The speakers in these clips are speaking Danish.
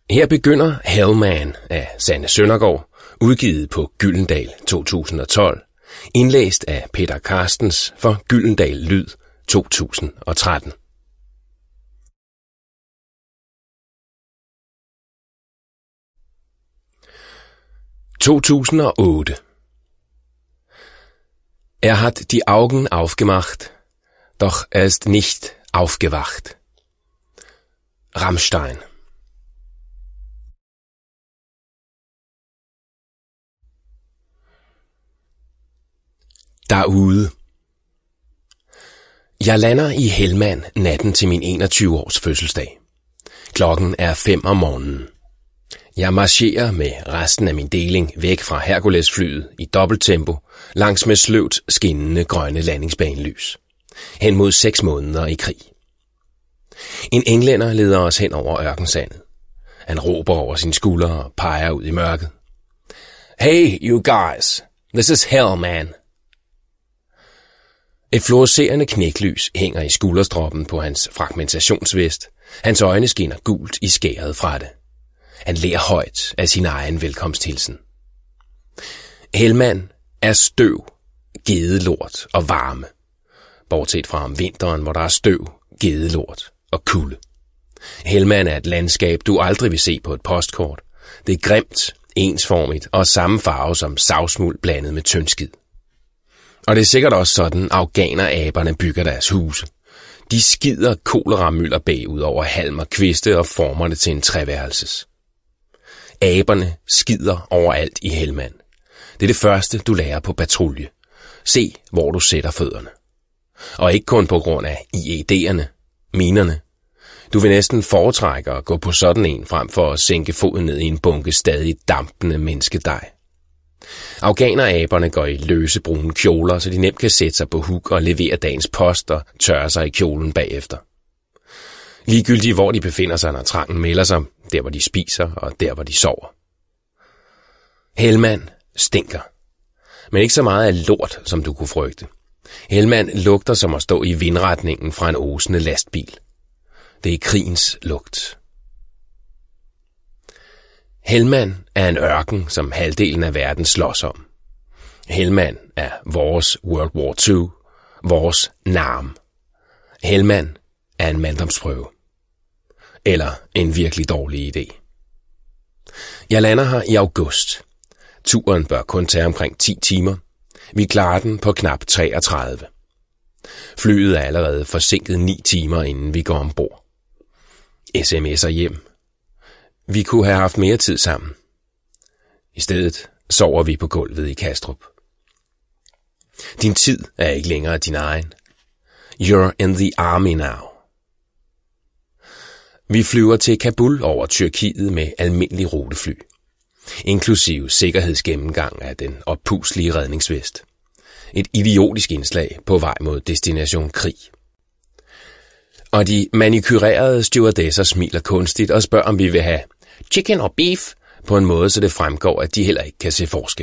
Her begynder Hellman af Sanne Søndergaard, udgivet på Gyldendal 2012, indlæst af Peter Carstens for Gyldendal Lyd 2013. – 2008. Hat die Augen aufgemacht, doch ist nicht aufgewacht. Rammstein. Derude. Jeg lander i Hellman natten til min 21-års fødselsdag. Klokken er 5 om morgenen. Jeg marcherer med resten af min deling væk fra Herculesflyet i dobbelttempo langs med sløvt skinnende grønne landingsbanelys. Hen mod 6 måneder i krig. En englænder leder os hen over ørkensandet. Han råber over sine skuldre og peger ud i mørket. Hey, you guys. This is hell, man. Et fluorescerende knæklys hænger i skulderstroppen på hans fragmentationsvest. Hans øjne skinner gult i skæret fra det. Han ler højt af sin egen velkomsthilsen. Hellman er støv, gedelort og varme. Bortset fra om vinteren, hvor der er støv, gedelort og kulde. Hellman er et landskab, du aldrig vil se på et postkort. Det er grimt, ensformigt og samme farve som savsmuld blandet med tyndskid. Og det er sikkert også sådan, afghaneraberne bygger deres huse. De skider koleramylder bagud over halm og kviste og former det til en treværelses. Aberne skider overalt i Hellman. Det er det første, du lærer på patrulje. Se, hvor du sætter fødderne. Og ikke kun på grund af IED'erne, minerne. Du vil næsten foretrække at gå på sådan en, frem for at sænke foden ned i en bunke stadig dampende menneskedej. Afghaneraberne går i løse brune kjoler, så de nemt kan sætte sig på huk og levere dagens post og tørre sig i kjolen bagefter. Ligegyldigt hvor de befinder sig, når trangen melder sig, der hvor de spiser og der hvor de sover. Hellman stinker. Men ikke så meget af lort, som du kunne frygte. Hellman lugter som at stå i vindretningen fra en osende lastbil. Det er krigens lugt. Hellman er en ørken, som halvdelen af verden slås om. Hellman er vores World War II, vores Nam. Hellman er en manddomsprøve. Eller en virkelig dårlig idé. Jeg lander her i august. Turen bør kun tage omkring 10 timer. Vi klarer den på knap 33. Flyet er allerede forsinket 9 timer, inden vi går ombord. SMS'er hjem. Vi kunne have haft mere tid sammen. I stedet sover vi på gulvet i Kastrup. Din tid er ikke længere din egen. You're in the army now. Vi flyver til Kabul over Tyrkiet med almindelig rutefly, inklusive sikkerhedsgennemgang af den oppuslige redningsvest. Et idiotisk indslag på vej mod destination krig. Og de manikyrerede stewardesser smiler kunstigt og spørger, om vi vil have chicken og beef på en måde, så det fremgår, at de heller ikke kan se forskel.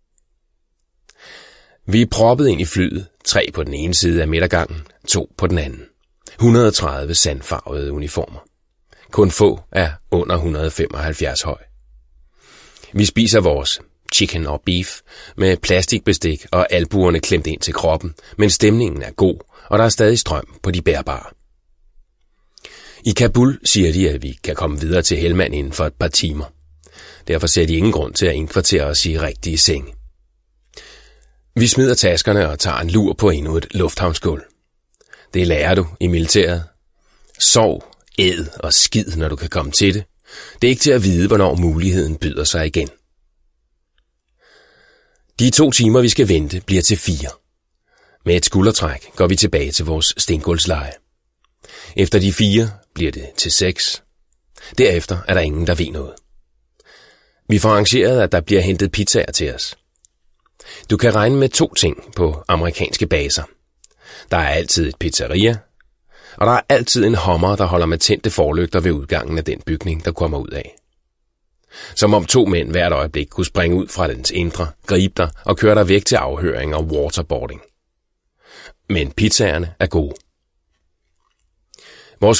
Vi er proppet ind i flyet, 3 på den ene side af midtergangen, 2 på den anden. 130 sandfarvede uniformer. Kun få er under 175 høj. Vi spiser vores chicken og beef med plastikbestik og albuerne klemt ind til kroppen, men stemningen er god, og der er stadig strøm på de bærbare. I Kabul siger de, at vi kan komme videre til Hellman inden for et par timer. Derfor ser de ingen grund til at indkvartere os i rigtige senge. Vi smider taskerne og tager en lur på endnu et lufthavnsgulv. Det lærer du i militæret. Sov, æd og skid, når du kan komme til det. Det er ikke til at vide, hvornår muligheden byder sig igen. De 2 timer, vi skal vente, bliver til 4. Med et skuldertræk går vi tilbage til vores stengulvsleje. Efter de 4 bliver det til 6. Derefter er der ingen, der ved noget. Vi får arrangeret, at der bliver hentet pizzaer til os. Du kan regne med 2 ting på amerikanske baser. Der er altid et pizzeria, og der er altid en Hummer, der holder med tændte forlygter ved udgangen af den bygning, der kommer ud af. Som om 2 mænd hvert øjeblik kunne springe ud fra dens indre, gribe dig og køre dig væk til afhøring og waterboarding. Men pizzaerne er gode.